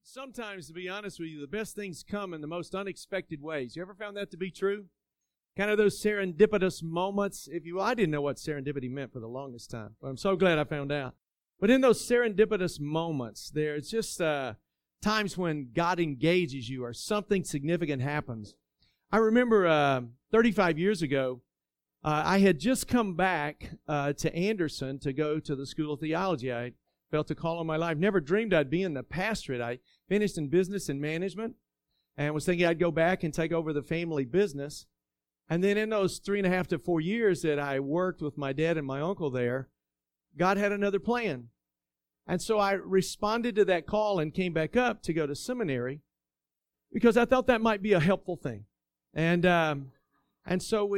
Sometimes, to be honest with you, the best things come in the most unexpected ways. You ever found that to be true? Kind of those serendipitous moments. I didn't know what serendipity meant for the longest time, but I'm so glad I found out. But in those serendipitous moments, there's just times when God engages you or something significant happens. I remember 35 years ago, I had just come back to Anderson to go to the School of Theology. I felt a call on my life. Never dreamed I'd be in the pastorate. I finished in business and management and was thinking I'd go back and take over the family business. And then in those 3.5 to 4 years that I worked with my dad and my uncle there, God had another plan. And so I responded to that call and came back up to go to seminary because I thought that might be a helpful thing. And so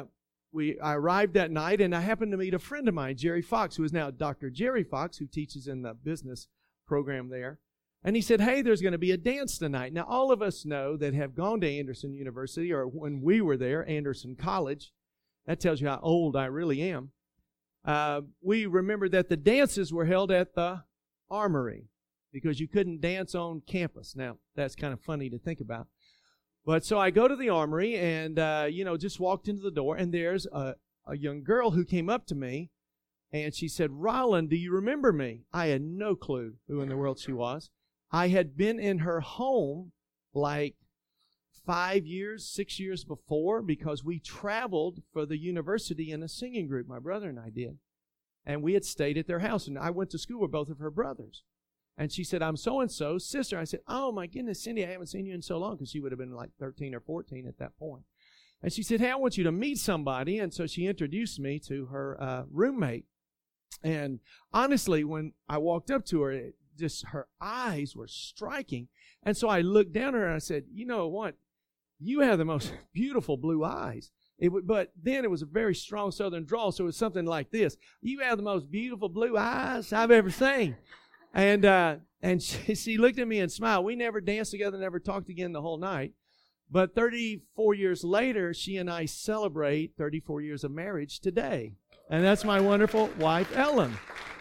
I arrived that night, and I happened to meet a friend of mine, Jerry Fox, who is now Dr. Jerry Fox, who teaches in the business program there. And he said, hey, there's going to be a dance tonight. Now, all of us know that have gone to Anderson University, or when we were there, Anderson College. That tells you how old I really am. We remember that the dances were held at the Armory because you couldn't dance on campus. Now, that's kind of funny to think about. But so I go to the Armory and, just walked into the door, and there's a young girl who came up to me, and she said, Roland, do you remember me? I had no clue who in the world she was. I had been in her home like 6 years before because we traveled for the university in a singing group, my brother and I did. And we had stayed at their house, and I went to school with both of her brothers. And she said, I'm so-and-so sister. I said, oh, my goodness, Cindy, I haven't seen you in so long, because she would have been like 13 or 14 at that point. And she said, hey, I want you to meet somebody. And so she introduced me to her roommate. And honestly, when I walked up to her, her eyes were striking. And so I looked down at her and I said, you know what? You have the most beautiful blue eyes. But then it was a very strong Southern drawl, so it was something like this. You have the most beautiful blue eyes I've ever seen. And she looked at me and smiled. We never danced together, never talked again the whole night. But 34 years later, she and I celebrate 34 years of marriage today. And that's my wonderful wife, Ellen.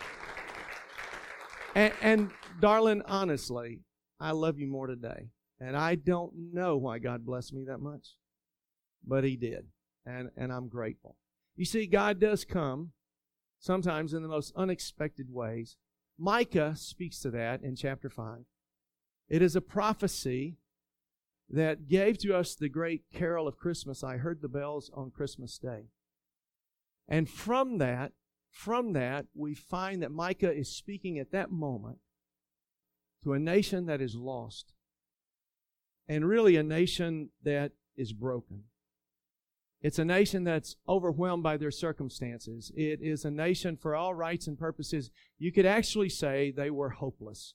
And darling, honestly, I love you more today. And I don't know why God blessed me that much, but He did. And I'm grateful. You see, God does come sometimes in the most unexpected ways. Micah speaks to that in chapter 5. It is a prophecy that gave to us the great carol of Christmas, I heard the bells on Christmas Day. And from that, we find that Micah is speaking at that moment to a nation that is lost, and really a nation that is broken. It's a nation that's overwhelmed by their circumstances. It is a nation, for all rights and purposes, you could actually say they were hopeless.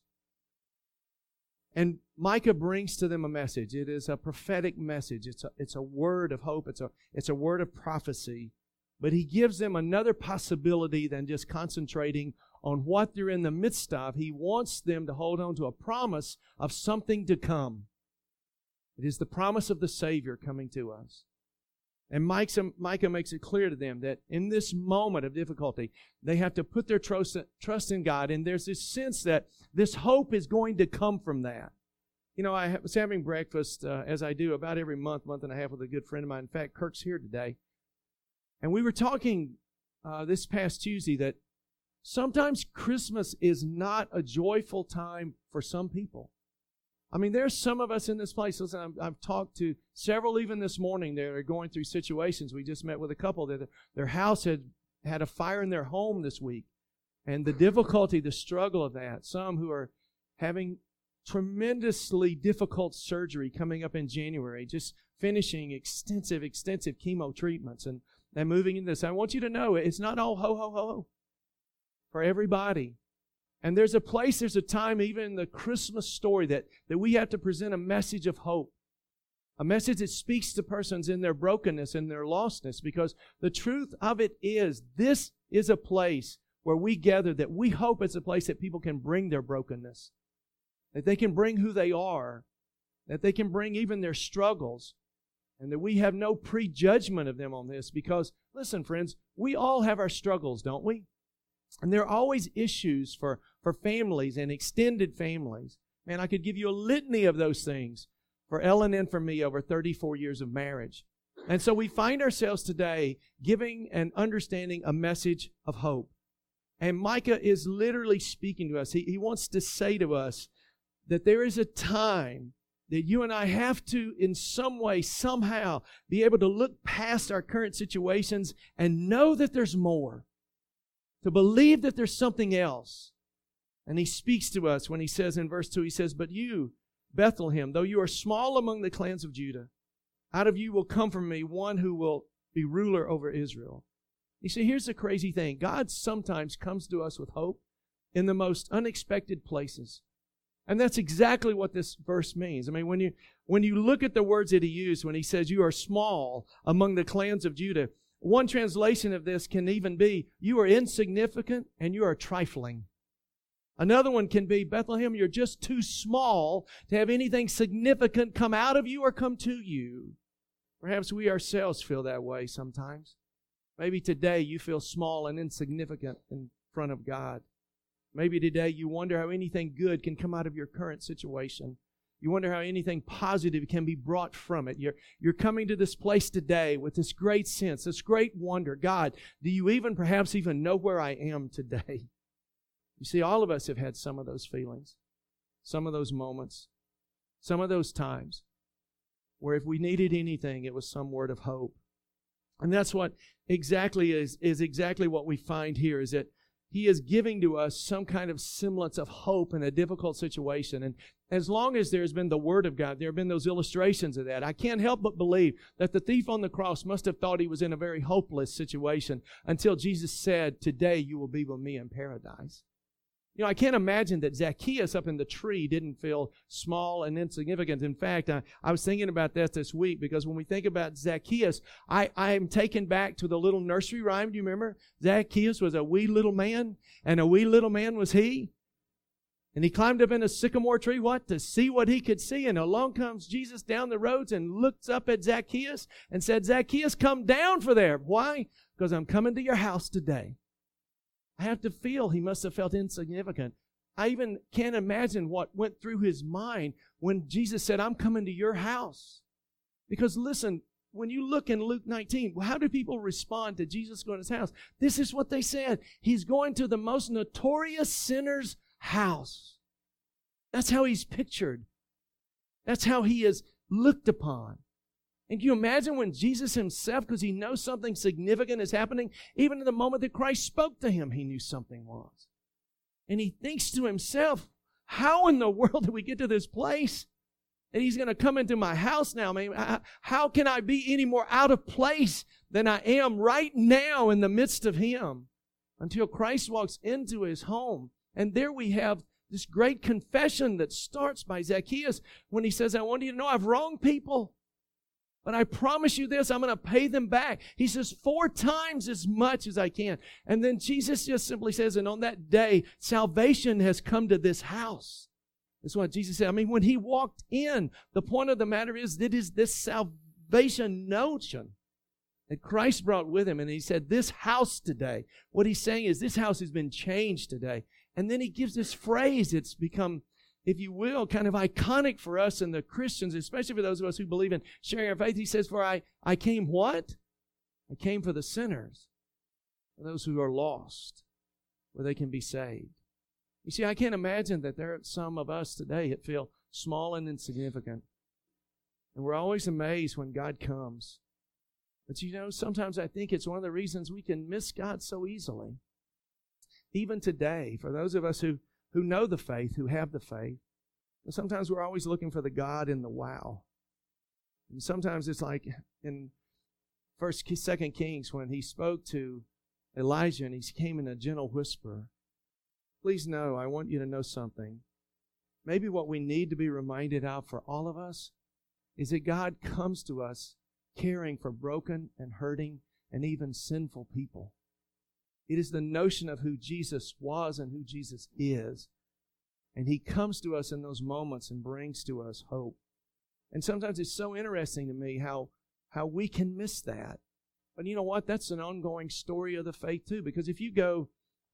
And Micah brings to them a message. It is a prophetic message. It's a word of hope. It's a word of prophecy. But he gives them another possibility than just concentrating on what they're in the midst of. He wants them to hold on to a promise of something to come. It is the promise of the Savior coming to us. And Micah makes it clear to them that in this moment of difficulty, they have to put their trust in God. And there's this sense that this hope is going to come from that. You know, I was having breakfast, as I do about every month and a half, with a good friend of mine. In fact, Kirk's here today. And we were talking this past Tuesday that sometimes Christmas is not a joyful time for some people. I mean, there's some of us in this place. Listen, I've talked to several even this morning that are going through situations. We just met with a couple that their house had a fire in their home this week. And the difficulty, the struggle of that. Some who are having tremendously difficult surgery coming up in January, just finishing extensive chemo treatments and moving into this. I want you to know it's not all ho, ho, ho, ho for everybody. And there's a time, even in the Christmas story, that we have to present a message of hope. A message that speaks to persons in their brokenness and their lostness. Because the truth of it is, this is a place where we gather that we hope it's a place that people can bring their brokenness. That they can bring who they are. That they can bring even their struggles. And that we have no prejudgment of them on this. Because, listen, friends, we all have our struggles, don't we? And there are always issues for families and extended families. Man, I could give you a litany of those things for Ellen and for me over 34 years of marriage. And so we find ourselves today giving and understanding a message of hope. And Micah is literally speaking to us. He wants to say to us that there is a time that you and I have to, in some way, somehow, be able to look past our current situations and know that there's more. To believe that there's something else. And he speaks to us when he says in verse 2, he says, "But you, Bethlehem, though you are small among the clans of Judah, out of you will come from me one who will be ruler over Israel." You see, here's the crazy thing. God sometimes comes to us with hope in the most unexpected places. And that's exactly what this verse means. I mean, when you look at the words that he used when he says you are small among the clans of Judah, one translation of this can even be, you are insignificant and you are trifling. Another one can be, Bethlehem, you're just too small to have anything significant come out of you or come to you. Perhaps we ourselves feel that way sometimes. Maybe today you feel small and insignificant in front of God. Maybe today you wonder how anything good can come out of your current situation. You wonder how anything positive can be brought from it. You're coming to this place today with this great sense, this great wonder. God, do you perhaps even know where I am today? You see, all of us have had some of those feelings, some of those moments, some of those times where if we needed anything, it was some word of hope. And that's what exactly is exactly what we find here, is that he is giving to us some kind of semblance of hope in a difficult situation. And as long as there's been the Word of God, there have been those illustrations of that. I can't help but believe that the thief on the cross must have thought he was in a very hopeless situation until Jesus said, "Today you will be with me in paradise." You know, I can't imagine that Zacchaeus up in the tree didn't feel small and insignificant. In fact, I was thinking about that this week, because when we think about Zacchaeus, I am taken back to the little nursery rhyme. Do you remember? Zacchaeus was a wee little man, and a wee little man was he. And he climbed up in a sycamore tree, what? To see what he could see. And along comes Jesus down the roads and looks up at Zacchaeus and said, "Zacchaeus, come down for there." Why? Because I'm coming to your house today. I have to feel he must have felt insignificant. I even can't imagine what went through his mind when Jesus said, "I'm coming to your house." Because listen, when you look in Luke 19, how do people respond to Jesus going to his house? This is what they said. He's going to the most notorious sinner's house. That's how he's pictured. That's how he is looked upon. And can you imagine when Jesus himself, because he knows something significant is happening, even in the moment that Christ spoke to him, he knew something was. And he thinks to himself, how in the world did we get to this place? And he's going to come into my house now. I mean, how can I be any more out of place than I am right now in the midst of him? Until Christ walks into his home. And there we have this great confession that starts by Zacchaeus when he says, "I want you to know I've wronged people. But I promise you this, I'm going to pay them back." He says 4 times as much as I can. And then Jesus just simply says, "And on that day, salvation has come to this house." That's what Jesus said. I mean, when he walked in, the point of the matter is, it is this salvation notion that Christ brought with him. And he said, this house today, what he's saying is this house has been changed today. And then he gives this phrase. It's become, if you will, kind of iconic for us and the Christians, especially for those of us who believe in sharing our faith. He says, "For I came what? I came for the sinners, for those who are lost, where they can be saved." You see, I can't imagine that there are some of us today that feel small and insignificant. And we're always amazed when God comes. But you know, sometimes I think it's one of the reasons we can miss God so easily. Even today, for those of us who know the faith, who have the faith, sometimes we're always looking for the God in the wow. And sometimes it's like in 2 Kings when he spoke to Elijah and he came in a gentle whisper. Please know, I want you to know something. Maybe what we need to be reminded of for all of us is that God comes to us caring for broken and hurting and even sinful people. It is the notion of who Jesus was and who Jesus is. And he comes to us in those moments and brings to us hope. And sometimes it's so interesting to me how we can miss that. But you know what? That's an ongoing story of the faith too. Because if you go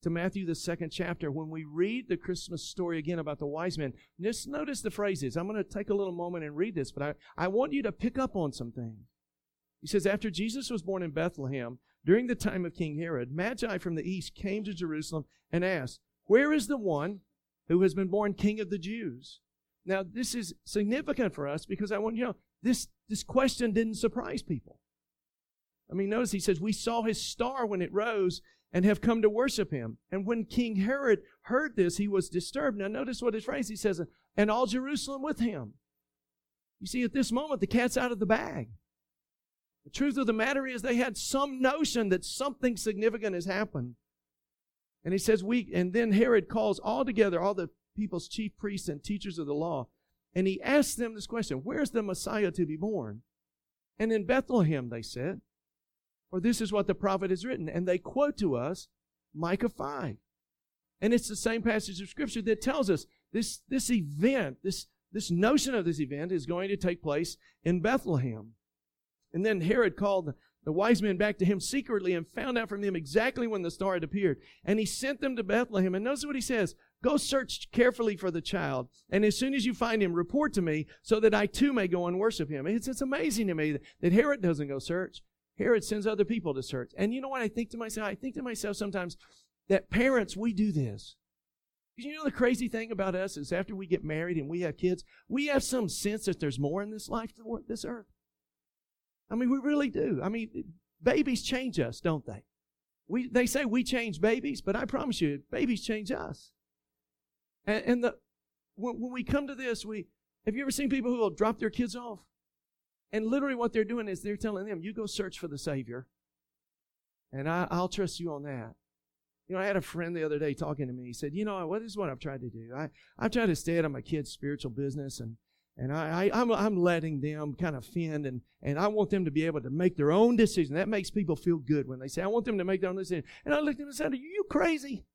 to Matthew, the 2nd chapter, when we read the Christmas story again about the wise men, just notice the phrases. I'm going to take a little moment and read this, but I want you to pick up on some things. He says, after Jesus was born in Bethlehem, during the time of King Herod, Magi from the east came to Jerusalem and asked, where is the one who has been born King of the Jews? Now, this is significant for us because I want you to know, this question didn't surprise people. I mean, notice he says, we saw his star when it rose and have come to worship him. And when King Herod heard this, he was disturbed. Now, notice what his phrase, he says, and all Jerusalem with him. You see, at this moment, the cat's out of the bag. The truth of the matter is they had some notion that something significant has happened. And he says, and then Herod calls all together all the people's chief priests and teachers of the law. And he asks them this question, where's the Messiah to be born? And in Bethlehem, they said, for this is what the prophet has written. And they quote to us Micah 5. And it's the same passage of Scripture that tells us this event, this notion of this event is going to take place in Bethlehem. And then Herod called the wise men back to him secretly and found out from them exactly when the star had appeared. And he sent them to Bethlehem. And notice what he says. Go search carefully for the child. And as soon as you find him, report to me so that I too may go and worship him. It's amazing to me that Herod doesn't go search. Herod sends other people to search. And you know what I think to myself? I think to myself sometimes that parents, we do this. Because you know the crazy thing about us is after we get married and we have kids, we have some sense that there's more in this life than this earth. I mean, we really do. I mean, babies change us, don't they? They say we change babies, but I promise you, babies change us. And when we come to this, have you ever seen people who will drop their kids off? And literally what they're doing is they're telling them, you go search for the Savior, and I'll trust you on that. You know, I had a friend the other day talking to me. He said, you know, this is what I've tried to do. I've tried to stay out of my kids' spiritual business, and I'm letting them kind of fend, and I want them to be able to make their own decision. That makes people feel good when they say, I want them to make their own decision. And I looked at him and said, are you crazy?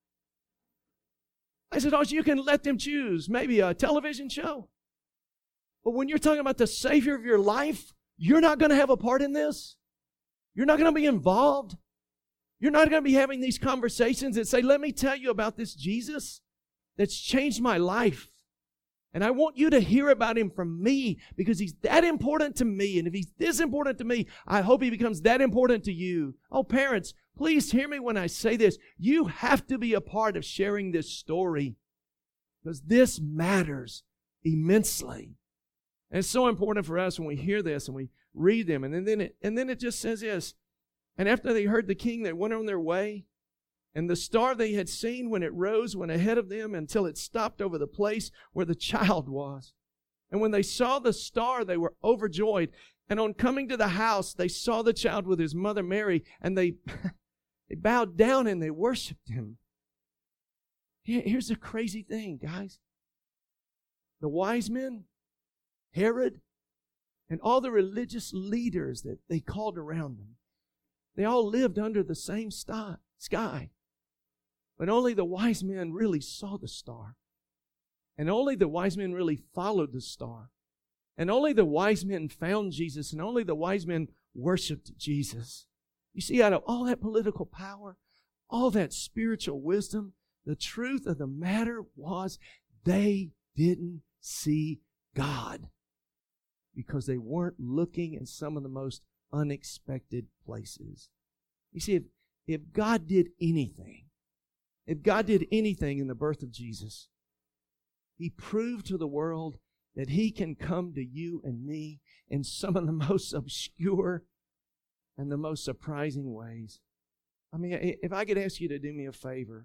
I said, oh, you can let them choose maybe a television show. But when you're talking about the Savior of your life, you're not going to have a part in this. You're not going to be involved. You're not going to be having these conversations that say, let me tell you about this Jesus that's changed my life. And I want you to hear about him from me because he's that important to me. And if he's this important to me, I hope he becomes that important to you. Oh, parents, please hear me when I say this. You have to be a part of sharing this story because this matters immensely. And it's so important for us when we hear this and we read them. And then it just says this. And after they heard the king, they went on their way. And the star they had seen when it rose went ahead of them until it stopped over the place where the child was. And when they saw the star, they were overjoyed. And on coming to the house, they saw the child with his mother Mary, and they bowed down and they worshiped him. Here's the crazy thing, guys. The wise men, Herod, and all the religious leaders that they called around them, they all lived under the same sky. But only the wise men really saw the star. And only the wise men really followed the star. And only the wise men found Jesus. And only the wise men worshiped Jesus. You see, out of all that political power, all that spiritual wisdom, the truth of the matter was they didn't see God because they weren't looking in some of the most unexpected places. You see, if God did anything, in the birth of Jesus, he proved to the world that he can come to you and me in some of the most obscure and the most surprising ways. I mean, if I could ask you to do me a favor,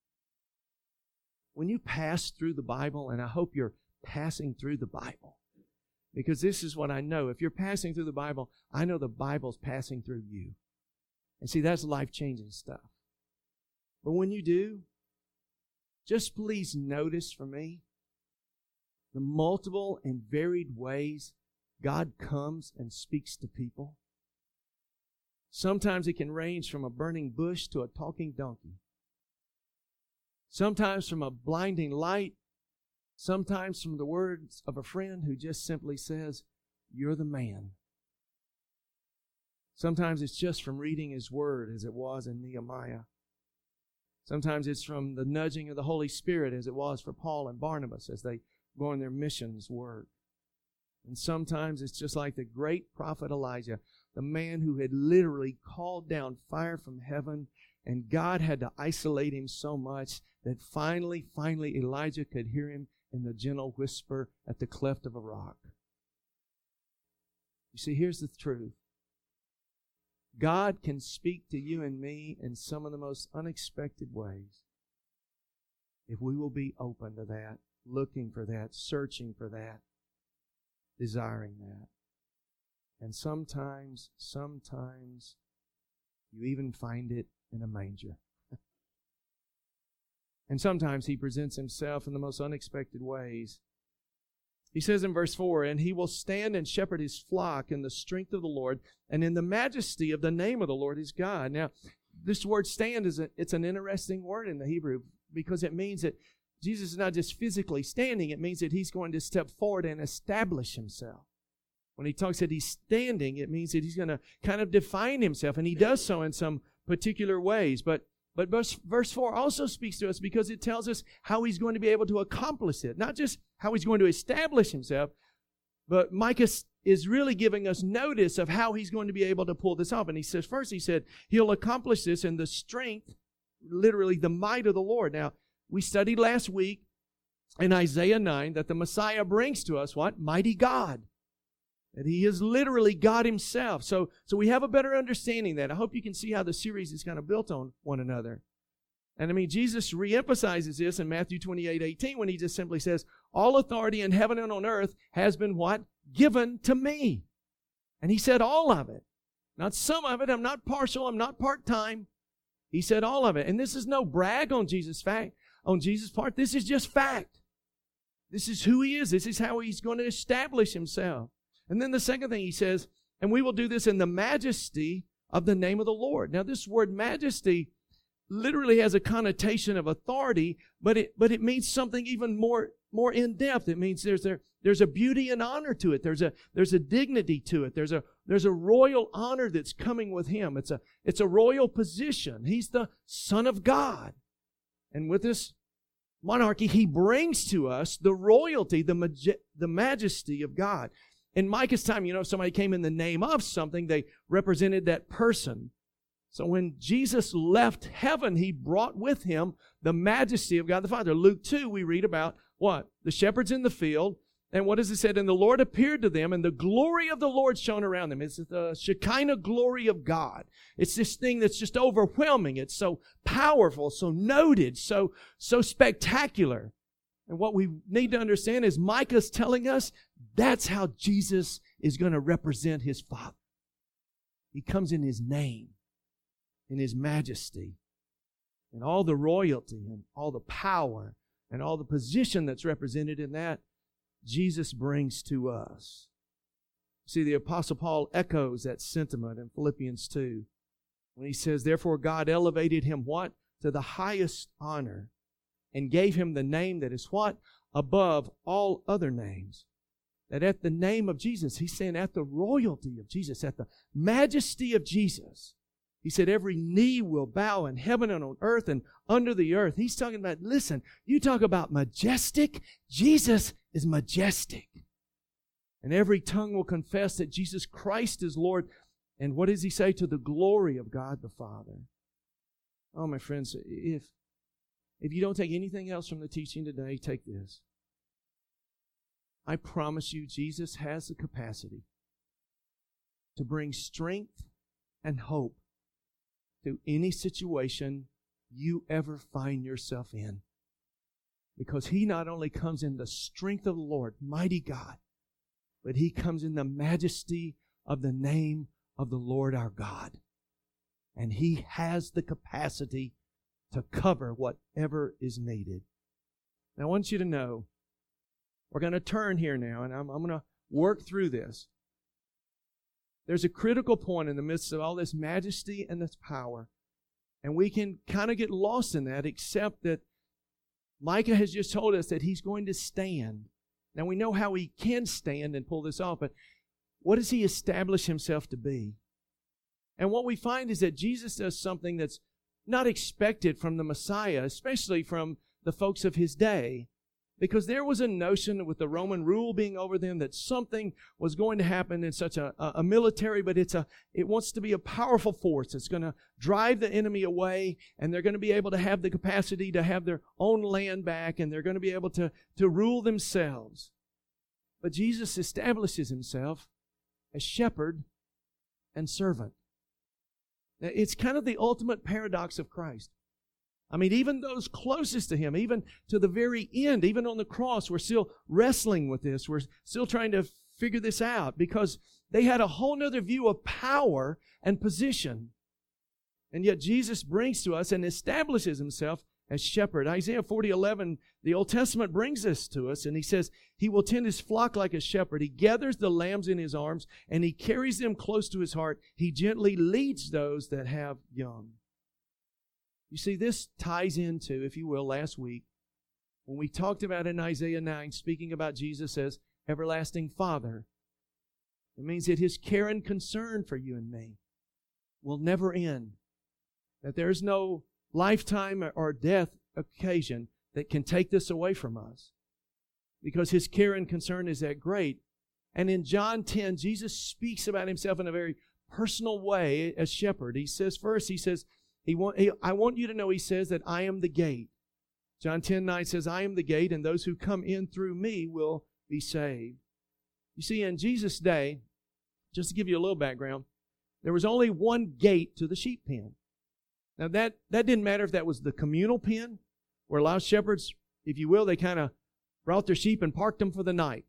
when you pass through the Bible, and I hope you're passing through the Bible, because this is what I know. If you're passing through the Bible, I know the Bible's passing through you. And see, that's life-changing stuff. But when you do, just please notice for me the multiple and varied ways God comes and speaks to people. Sometimes it can range from a burning bush to a talking donkey. Sometimes from a blinding light. Sometimes from the words of a friend who just simply says, "You're the man." Sometimes it's just from reading his word as it was in Nehemiah. Sometimes it's from the nudging of the Holy Spirit, as it was for Paul and Barnabas as they go on their missions work. And sometimes it's just like the great prophet Elijah, the man who had literally called down fire from heaven, and God had to isolate him so much that finally Elijah could hear him in the gentle whisper at the cleft of a rock. You see, here's the truth. God can speak to you and me in some of the most unexpected ways if we will be open to that, looking for that, searching for that, desiring that. And sometimes you even find it in a manger. And sometimes He presents Himself in the most unexpected ways. He says in verse 4, "And He will stand and shepherd His flock in the strength of the Lord and in the majesty of the name of the Lord His God." Now, this word stand it's an interesting word in the Hebrew, because it means that Jesus is not just physically standing. It means that He's going to step forward and establish Himself. When He talks that He's standing, it means that He's going to kind of define Himself, and He does so in some particular ways. But verse 4 also speaks to us because it tells us how He's going to be able to accomplish it. Not just how He's going to establish Himself, but Micah is really giving us notice of how He's going to be able to pull this off. And he says, first he said, He'll accomplish this in the strength, literally the might of the Lord. Now, we studied last week in Isaiah 9 that the Messiah brings to us what? Mighty God. That He is literally God Himself. So we have a better understanding of that. I hope you can see how the series is kind of built on one another. And I mean, Jesus reemphasizes this in Matthew 28:18 when He just simply says, "All authority in heaven and on earth has been" what? "Given to me." And He said all of it. Not some of it. I'm not partial. I'm not part-time. He said all of it. And this is no brag on Jesus' part. This is just fact. This is who He is. This is how He's going to establish Himself. And then the second thing He says, "And we will do this in the majesty of the name of the Lord." Now, this word majesty literally has a connotation of authority, but it means something even more in depth. It means there's a beauty and honor to it. There's a dignity to it. There's a royal honor that's coming with Him. It's a royal position. He's the Son of God, and with this monarchy, He brings to us the royalty, the majesty of God. In Micah's time, if somebody came in the name of something, they represented that person. So when Jesus left heaven, He brought with Him the majesty of God the Father. Luke 2, we read about what? The shepherds in the field. And what does it say? "And the Lord appeared to them, and the glory of the Lord shone around them." It's the Shekinah glory of God. It's this thing that's just overwhelming. It's so powerful, so noted, so spectacular. And what we need to understand is Micah's telling us that's how Jesus is going to represent His Father. He comes in His name, in His majesty, and all the royalty and all the power and all the position that's represented in that, Jesus brings to us. See, the Apostle Paul echoes that sentiment in Philippians 2 when he says, "Therefore God elevated Him" what? "To the highest honor, and gave Him the name that is" what? "Above all other names." That at the name of Jesus, He's saying at the royalty of Jesus, at the majesty of Jesus, He said every knee will bow in heaven and on earth and under the earth. He's talking about, listen, you talk about majestic. Jesus is majestic. And every tongue will confess that Jesus Christ is Lord. And what does He say? To the glory of God the Father. Oh, my friends, if you don't take anything else from the teaching today, take this. I promise you, Jesus has the capacity to bring strength and hope to any situation you ever find yourself in. Because He not only comes in the strength of the Lord, mighty God, but He comes in the majesty of the name of the Lord our God. And He has the capacity to cover whatever is needed. Now I want you to know, we're going to turn here now, and I'm going to work through this. There's a critical point in the midst of all this majesty and this power. And we can kind of get lost in that, except that Micah has just told us that He's going to stand. Now we know how He can stand and pull this off, but what does He establish Himself to be? And what we find is that Jesus does something that's not expected from the Messiah, especially from the folks of his day, because there was a notion with the Roman rule being over them that something was going to happen in such a military, but it wants to be a powerful force. It's going to drive the enemy away, and they're going to be able to have the capacity to have their own land back, and they're going to be able to rule themselves. But Jesus establishes himself as shepherd and servant. Now, it's kind of the ultimate paradox of Christ. I mean, even those closest to him, even to the very end, even on the cross, we're still wrestling with this. We're still trying to figure this out because they had a whole other view of power and position. And yet Jesus brings to us and establishes himself as shepherd. Isaiah 40:11, the Old Testament brings this to us, and he says, he will tend his flock like a shepherd. He gathers the lambs in his arms, and he carries them close to his heart. He gently leads those that have young. You see, this ties into, if you will, last week, when we talked about in Isaiah 9, speaking about Jesus as everlasting Father. It means that his care and concern for you and me will never end. That there's no lifetime or death occasion that can take this away from us. Because his care and concern is that great. And in John 10, Jesus speaks about himself in a very personal way as shepherd. He says, first, he says, I want you to know, he says, that I am the gate. John 10:9 says, I am the gate, and those who come in through me will be saved. You see, in Jesus' day, just to give you a little background, there was only one gate to the sheep pen. Now, that didn't matter if that was the communal pen, where a lot of shepherds, if you will, they kind of brought their sheep and parked them for the night.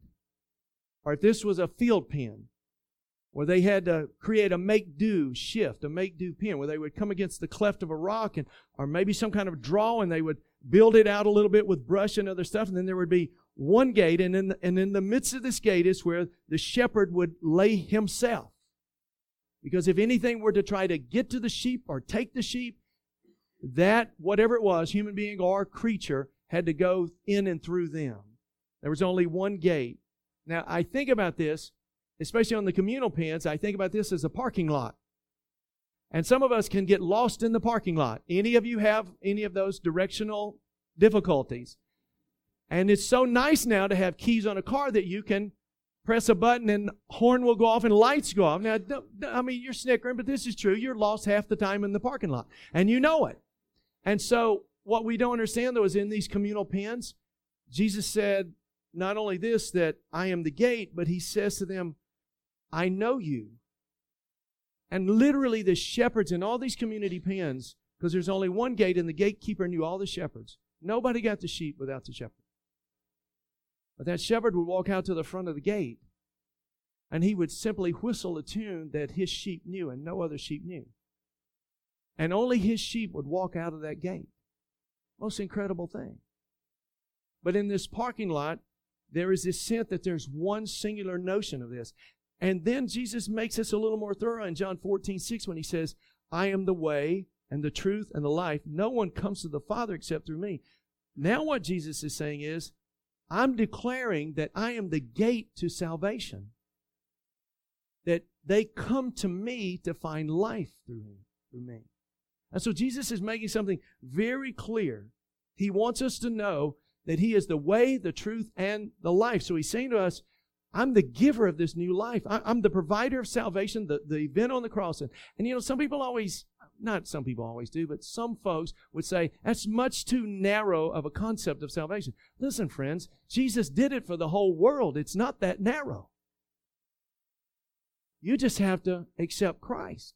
Or if this was a field pen, where they had to create a make-do shift, a make-do pen, where they would come against the cleft of a rock or maybe some kind of draw, and they would build it out a little bit with brush and other stuff, and then there would be one gate, and in the midst of this gate is where the shepherd would lay himself. Because if anything were to try to get to the sheep or take the sheep, that, whatever it was, human being or creature, had to go in and through them. There was only one gate. Now, I think about this, especially on the communal pens, I think about this as a parking lot. And some of us can get lost in the parking lot. Any of you have any of those directional difficulties? And it's so nice now to have keys on a car that you can press a button and horn will go off and lights go off. Now, I mean, you're snickering, but this is true. You're lost half the time in the parking lot. And you know it. And so what we don't understand, though, is in these communal pens, Jesus said not only this, that I am the gate, but he says to them, I know you. And literally the shepherds in all these community pens, because there's only one gate and the gatekeeper knew all the shepherds. Nobody got the sheep without the shepherd. But that shepherd would walk out to the front of the gate and he would simply whistle a tune that his sheep knew and no other sheep knew. And only his sheep would walk out of that gate. Most incredible thing. But in this parking lot, there is this sense that there's one singular notion of this. And then Jesus makes this a little more thorough in John 14:6 when he says, I am the way and the truth and the life. No one comes to the Father except through me. Now what Jesus is saying is, I'm declaring that I am the gate to salvation. That they come to me to find life through me. And so Jesus is making something very clear. He wants us to know that he is the way, the truth, and the life. So he's saying to us, I'm the giver of this new life. I'm the provider of salvation, the event on the cross. And you know, some people always, not some people always do, but some folks would say, that's much too narrow of a concept of salvation. Listen, friends, Jesus did it for the whole world. It's not that narrow. You just have to accept Christ.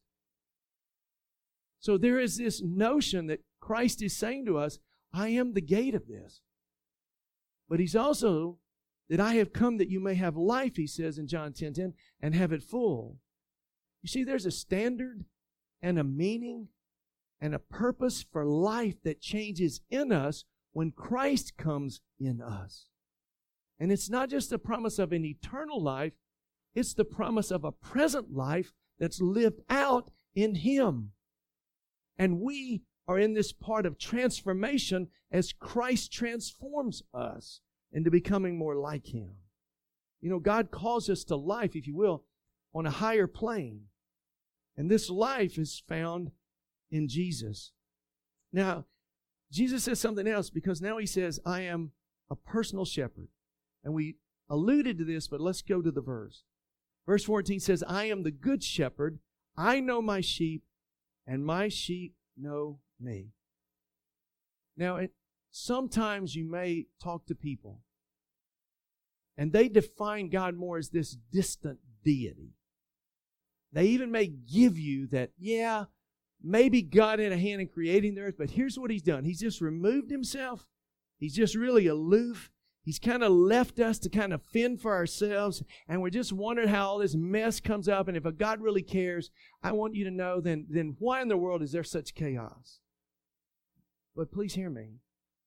So there is this notion that Christ is saying to us, I am the gate of this. But he's also that I have come that you may have life, he says in John 10:10, and have it full. You see, there's a standard and a meaning and a purpose for life that changes in us when Christ comes in us. And it's not just the promise of an eternal life, it's the promise of a present life that's lived out in him. And we are in this part of transformation as Christ transforms us into becoming more like him. You know, God calls us to life, if you will, on a higher plane. And this life is found in Jesus. Now, Jesus says something else because now he says, I am a personal shepherd. And we alluded to this, but let's go to the verse. Verse 14 says, I am the good shepherd. I know my sheep, and my sheep know me. Now, sometimes you may talk to people, and they define God more as this distant deity. They even may give you that, yeah, maybe God had a hand in creating the earth, but here's what He's done. He's just removed Himself. He's just really aloof. He's kind of left us to kind of fend for ourselves, and we're just wondering how all this mess comes up, and if a God really cares, I want you to know, then why in the world is there such chaos? But please hear me.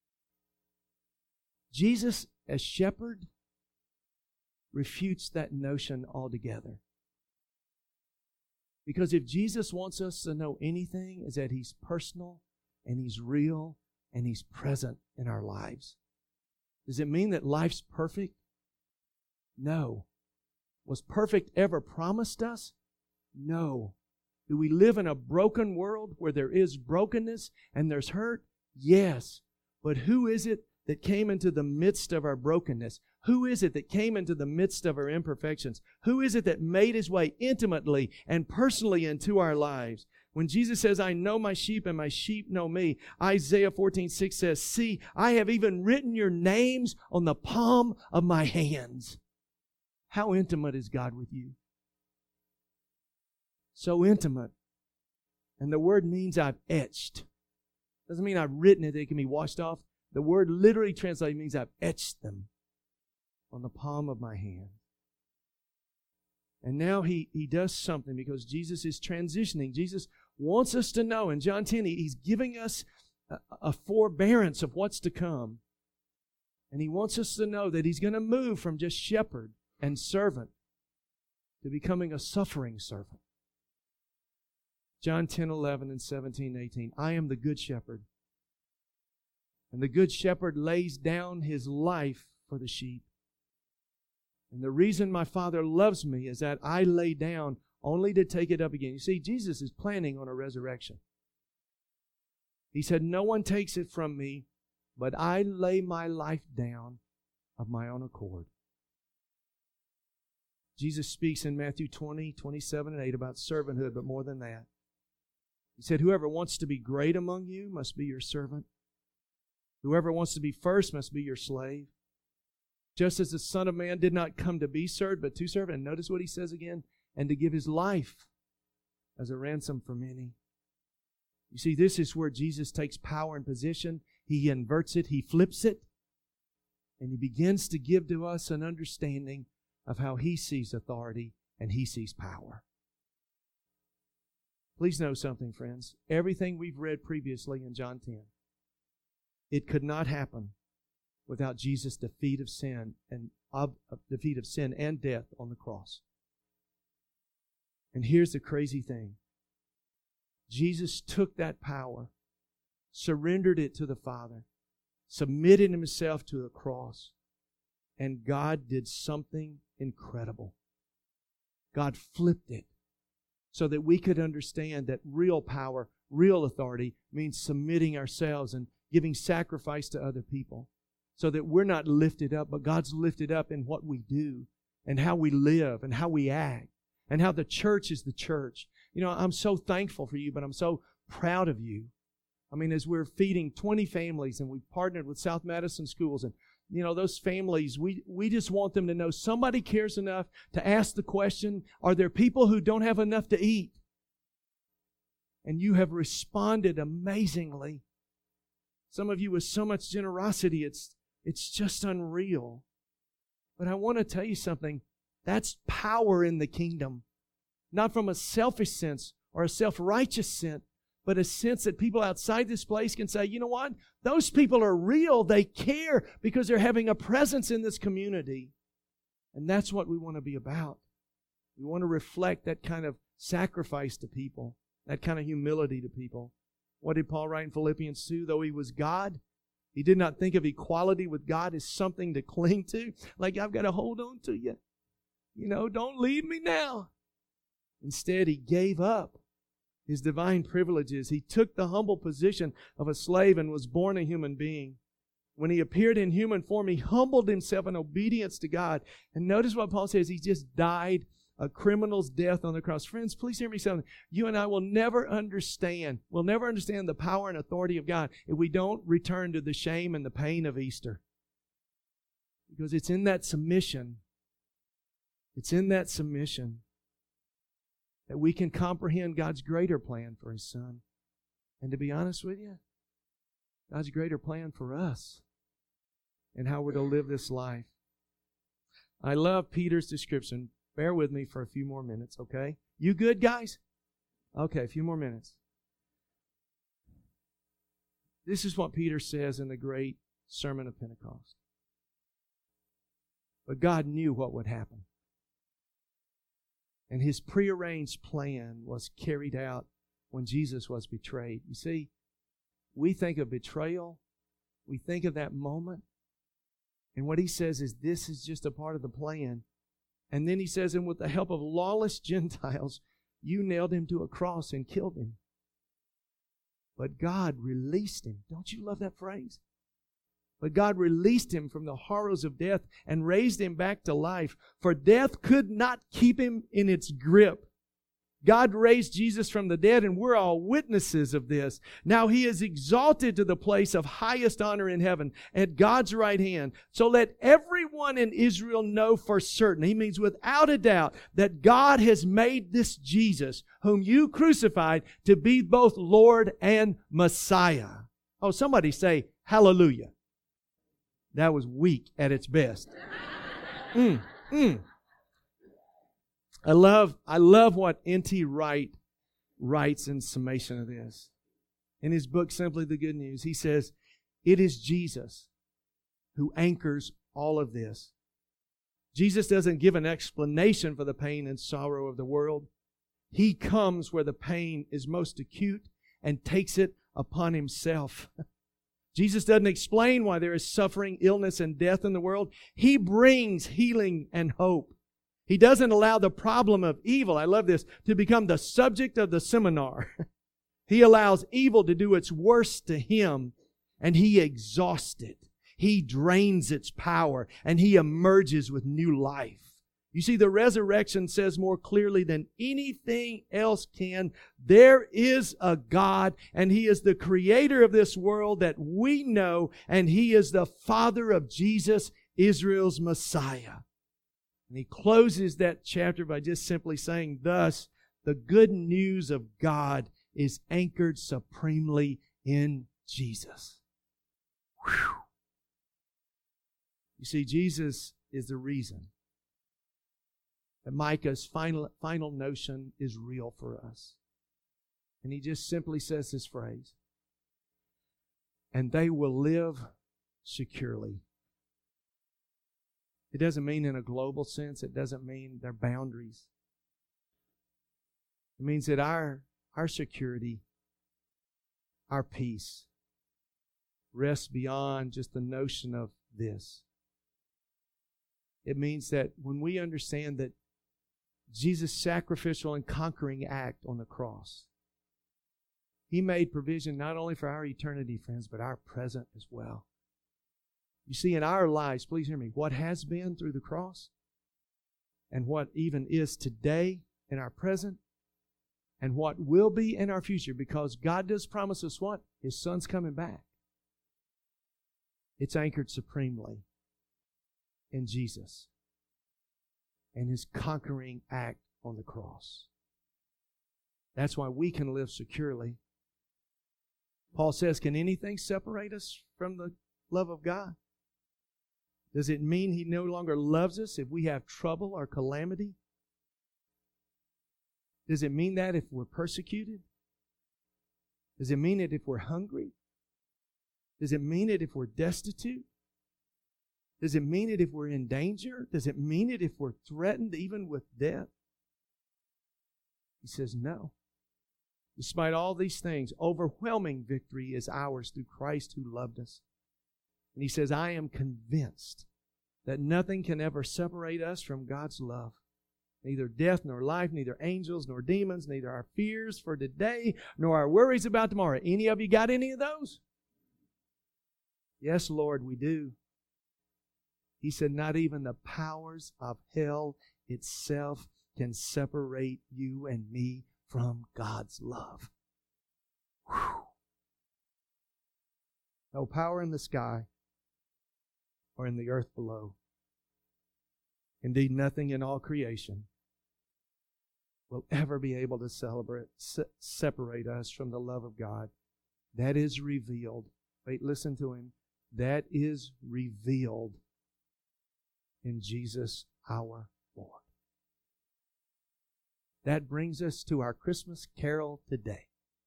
Jesus, as shepherd, refutes that notion altogether. Because if Jesus wants us to know anything, is that He's personal, and He's real, and He's present in our lives. Does it mean that life's perfect? No. Was perfect ever promised us? No. Do we live in a broken world where there is brokenness and there's hurt? Yes. But who is it that came into the midst of our brokenness? Who is it that came into the midst of our imperfections? Who is it that made His way intimately and personally into our lives? When Jesus says, I know my sheep and my sheep know me, Isaiah 14:6 says, see, I have even written your names on the palm of my hands. How intimate is God with you? So intimate. And the word means I've etched. Doesn't mean I've written it, it can be washed off. The word literally translated means I've etched them on the palm of my hand. And now he does something because Jesus is transitioning. Jesus wants us to know. In John 10, He's giving us a forbearance of what's to come. And He wants us to know that He's going to move from just shepherd and servant to becoming a suffering servant. John 10, 11, and 17, 18. I am the good shepherd. And the good shepherd lays down his life for the sheep. And the reason my Father loves me is that I lay down only to take it up again. You see, Jesus is planning on a resurrection. He said, no one takes it from me, but I lay my life down of my own accord. Jesus speaks in Matthew 20, 27, and 8 about servanthood, but more than that. He said, whoever wants to be great among you must be your servant. Whoever wants to be first must be your slave. Just as the Son of Man did not come to be served, but to serve. And notice what He says again, and to give His life as a ransom for many. You see, this is where Jesus takes power and position. He inverts it, He flips it, and He begins to give to us an understanding of how He sees authority and He sees power. Please know something, friends. Everything we've read previously in John 10, it could not happen without Jesus' defeat of sin and death on the cross. And here's the crazy thing. Jesus took that power, surrendered it to the Father, submitted Himself to the cross, and God did something incredible. God flipped it so that we could understand that real power, real authority means submitting ourselves and giving sacrifice to other people. So that we're not lifted up, but God's lifted up in what we do and how we live and how we act and how the church is the church. You know, I'm so thankful for you, but I'm so proud of you. I mean, as we're feeding 20 families and we've partnered with South Madison Schools, and, you know, those families, we just want them to know somebody cares enough to ask the question, are there people who don't have enough to eat? And you have responded amazingly. Some of you with so much generosity, it's just unreal. But I want to tell you something. That's power in the kingdom. Not from a selfish sense or a self-righteous sense, but a sense that people outside this place can say, you know what? Those people are real. They care because they're having a presence in this community. And that's what we want to be about. We want to reflect that kind of sacrifice to people, that kind of humility to people. What did Paul write in Philippians 2? Though He was God, He did not think of equality with God as something to cling to. Like, I've got to hold on to you. You know, don't leave me now. Instead, He gave up His divine privileges. He took the humble position of a slave and was born a human being. When He appeared in human form, He humbled Himself in obedience to God. And notice what Paul says. He just died a criminal's death on the cross. Friends, please hear me something. You and I will never understand. We'll never understand the power and authority of God if we don't return to the shame and the pain of Easter. Because it's in that submission. It's in that submission that we can comprehend God's greater plan for His Son. And to be honest with you, God's greater plan for us and how we're to live this life. I love Peter's description. Bear with me for a few more minutes, okay? You good, guys? Okay, a few more minutes. This is what Peter says in the great Sermon of Pentecost. But God knew what would happen. And His prearranged plan was carried out when Jesus was betrayed. You see, we think of betrayal. We think of that moment. And what He says is this is just a part of the plan. And then He says, and with the help of lawless Gentiles, you nailed Him to a cross and killed Him. But God released Him. Don't you love that phrase? But God released Him from the horrors of death and raised Him back to life. For death could not keep Him in its grip. God raised Jesus from the dead, and we're all witnesses of this. Now He is exalted to the place of highest honor in heaven at God's right hand. So let everyone in Israel know for certain, He means without a doubt, that God has made this Jesus, whom you crucified, to be both Lord and Messiah. Oh, somebody say hallelujah. That was weak at its best. I love what N.T. Wright writes in summation of this. In his book, Simply the Good News, he says, it is Jesus who anchors all of this. Jesus doesn't give an explanation for the pain and sorrow of the world. He comes where the pain is most acute and takes it upon Himself. Jesus doesn't explain why there is suffering, illness, and death in the world. He brings healing and hope. He doesn't allow the problem of evil, I love this, to become the subject of the seminar. He allows evil to do its worst to Him, and He exhausts it. He drains its power, and He emerges with new life. You see, the resurrection says more clearly than anything else can, there is a God, and He is the creator of this world that we know, and He is the Father of Jesus, Israel's Messiah. And he closes that chapter by just simply saying, thus, the good news of God is anchored supremely in Jesus. Whew. You see, Jesus is the reason that Micah's final notion is real for us. And he just simply says this phrase, and they will live securely. It doesn't mean in a global sense. It doesn't mean their boundaries. It means that our security, our peace, rests beyond just the notion of this. It means that when we understand that Jesus' sacrificial and conquering act on the cross, He made provision not only for our eternity, friends, but our present as well. You see, in our lives, please hear me, what has been through the cross and what even is today in our present and what will be in our future, because God does promise us what? His Son's coming back. It's anchored supremely in Jesus and His conquering act on the cross. That's why we can live securely. Paul says, can anything separate us from the love of God? Does it mean He no longer loves us if we have trouble or calamity? Does it mean that if we're persecuted? Does it mean it if we're hungry? Does it mean it if we're destitute? Does it mean it if we're in danger? Does it mean it if we're threatened even with death? He says no. Despite all these things, overwhelming victory is ours through Christ who loved us. And He says, I am convinced that nothing can ever separate us from God's love. neither death nor life, neither angels nor demons, neither our fears for today nor our worries about tomorrow. Any of you got any of those? Yes, Lord, we do. He said, not even the powers of hell itself can separate you and me from God's love. Whew. No power in the sky or in the earth below. Indeed, nothing in all creation will ever be able to separate us from the love of God. That is revealed. Wait, listen to him. That is revealed in Jesus our Lord. That brings us to our Christmas carol today.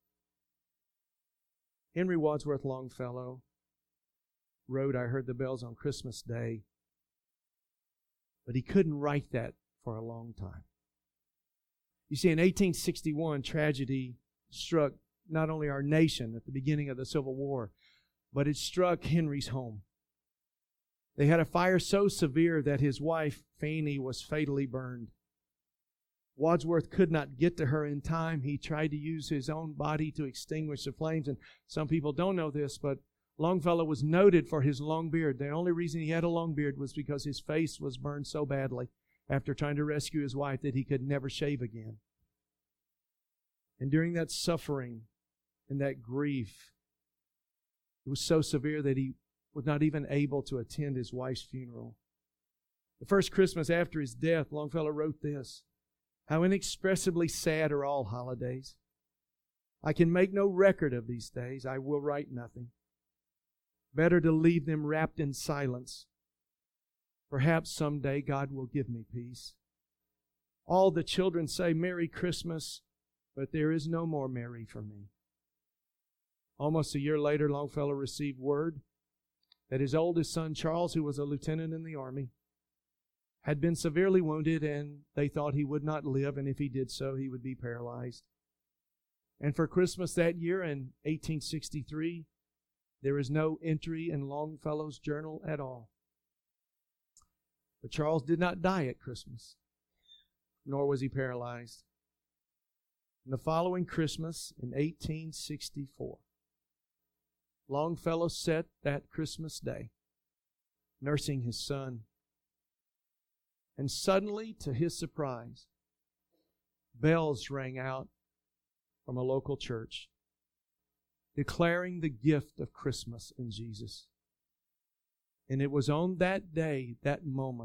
Henry Wadsworth Longfellow wrote, I heard the bells on Christmas Day, but he couldn't write that for a long time. You see, in 1861, tragedy struck not only our nation at the beginning of the Civil War, but it struck Henry's home. They had a fire so severe that his wife, Fanny, was fatally burned. Wadsworth could not get to her in time. He tried to use his own body to extinguish the flames. And some people don't know this, but Longfellow was noted for his long beard. The only reason he had a long beard was because his face was burned so badly after trying to rescue his wife that he could never shave again. And during that suffering and that grief, it was so severe that he was not even able to attend his wife's funeral. The first Christmas after his death, Longfellow wrote this, how inexpressibly sad are all holidays. I can make no record of these days. I will write nothing. Better to leave them wrapped in silence. Perhaps someday God will give me peace. All the children say Merry Christmas, but there is no more Merry for me. Almost a year later, Longfellow received word that his oldest son, Charles, who was a lieutenant in the army, had been severely wounded, and they thought he would not live, and if he did so, he would be paralyzed. And for Christmas that year in 1863, there is no entry in Longfellow's journal at all. But Charles did not die at Christmas, nor was he paralyzed. And the following Christmas, in 1864, Longfellow sat that Christmas day, nursing his son. And suddenly, to his surprise, bells rang out from a local church, declaring the gift of Christmas in Jesus. And it was on that day, that moment,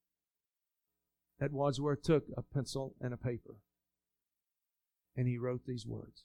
that Wadsworth took a pencil and a paper, and he wrote these words.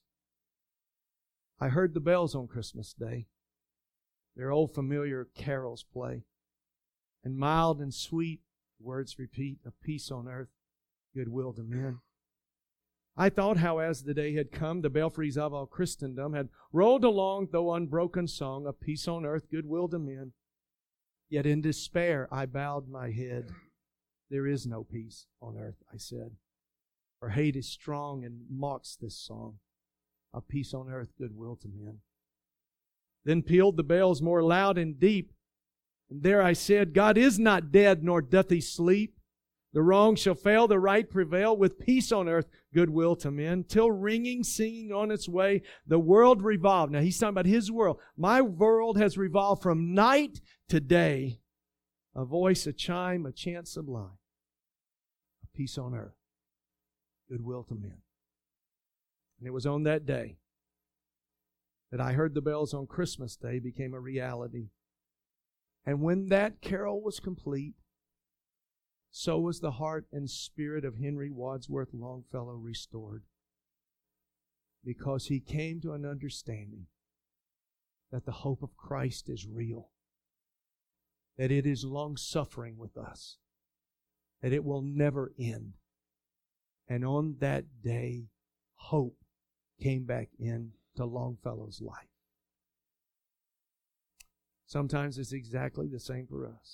I heard the bells on Christmas Day. Their old familiar carols play, and mild and sweet words repeat, of peace on earth, goodwill to men. I thought how as the day had come, the belfries of all Christendom had rolled along, though unbroken song, of peace on earth, goodwill to men. Yet in despair I bowed my head. There is no peace on earth, I said. For hate is strong and mocks this song, of peace on earth, goodwill to men. Then pealed the bells more loud and deep, and there I said, God is not dead, nor doth He sleep. The wrong shall fail, the right prevail, with peace on earth, goodwill to men, till ringing, singing on its way, the world revolved. Now he's talking about his world. My world has revolved from night to day. A voice, a chime, a chant sublime. A peace on earth, goodwill to men. And it was on that day that I heard the bells on Christmas Day became a reality. And when that carol was complete, so was the heart and spirit of Henry Wadsworth Longfellow restored, because he came to an understanding that the hope of Christ is real, that it is long-suffering with us, that it will never end. And on that day, hope came back into Longfellow's life. Sometimes it's exactly the same for us.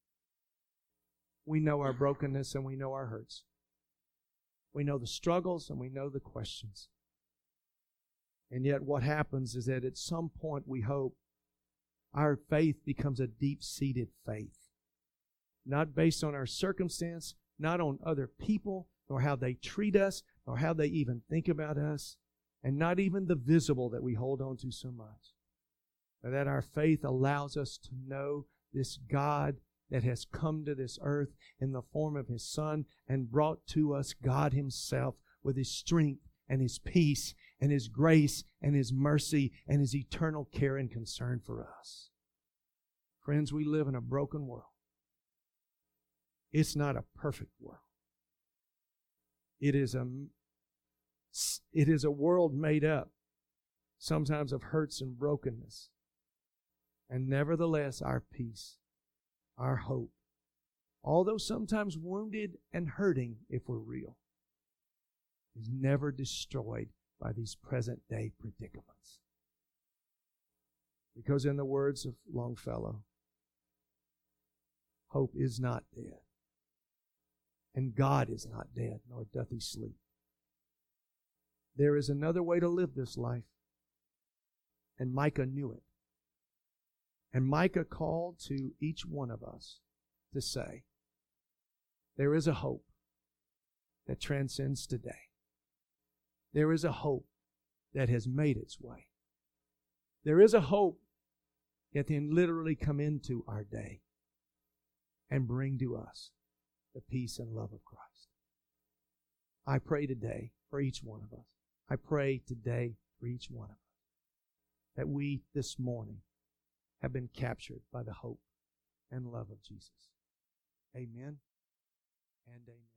We know our brokenness and we know our hurts. We know the struggles and we know the questions. And yet what happens is that at some point we hope our faith becomes a deep-seated faith. Not based on our circumstance, not on other people, nor how they treat us, nor how they even think about us, and not even the visible that we hold on to so much. But that our faith allows us to know this God that has come to this earth in the form of His Son and brought to us God Himself with His strength and His peace and His grace and His mercy and His eternal care and concern for us. Friends, we live in a broken world. It's not a perfect world. It is a world made up sometimes of hurts and brokenness. And nevertheless, our peace, our hope, although sometimes wounded and hurting if we're real, is never destroyed by these present day predicaments. Because in the words of Longfellow, hope is not dead. And God is not dead, nor doth He sleep. There is another way to live this life. And Micah knew it. And Micah called to each one of us to say, there is a hope that transcends today. There is a hope that has made its way. There is a hope that can literally come into our day and bring to us the peace and love of Christ. I pray today for each one of us. I pray today for each one of us that we this morning have been captured by the hope and love of Jesus. Amen and amen.